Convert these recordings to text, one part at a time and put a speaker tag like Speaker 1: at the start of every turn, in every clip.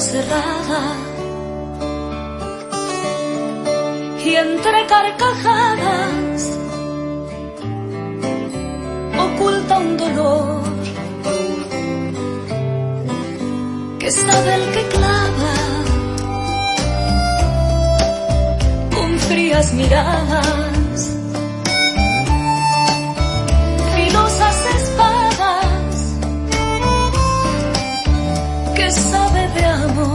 Speaker 1: cerrada y entre carcajadas oculta un dolor que sabe el que clava con frías miradas, filosas espadas, que sabe de amor.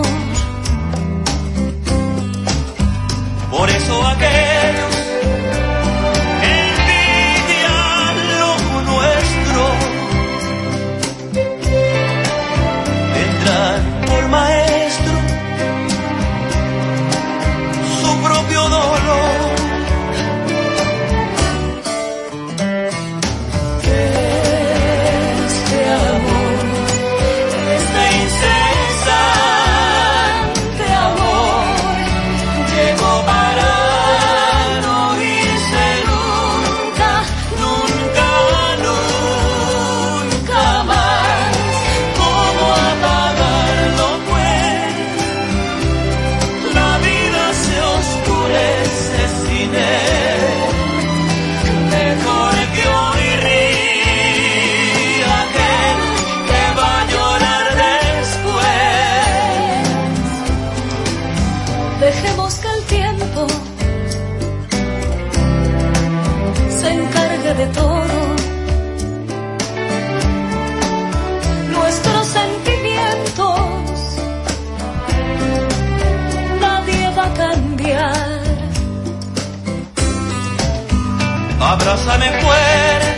Speaker 2: Por eso aquellos que envidian lo nuestro tendrán por maestro su propio dolor.
Speaker 1: Este amor, este incesante amor, llegó para no irse nunca, nunca, nunca más.
Speaker 2: ¿Cómo apagarlo, pues? La vida se oscurece sin él. Mejor que hoy ría aquel que va a llorar después.
Speaker 1: Dejemos que el tiempo se encargue de todo. Nuestros sentimientos nadie va a cambiar.
Speaker 2: Abrázame fuerte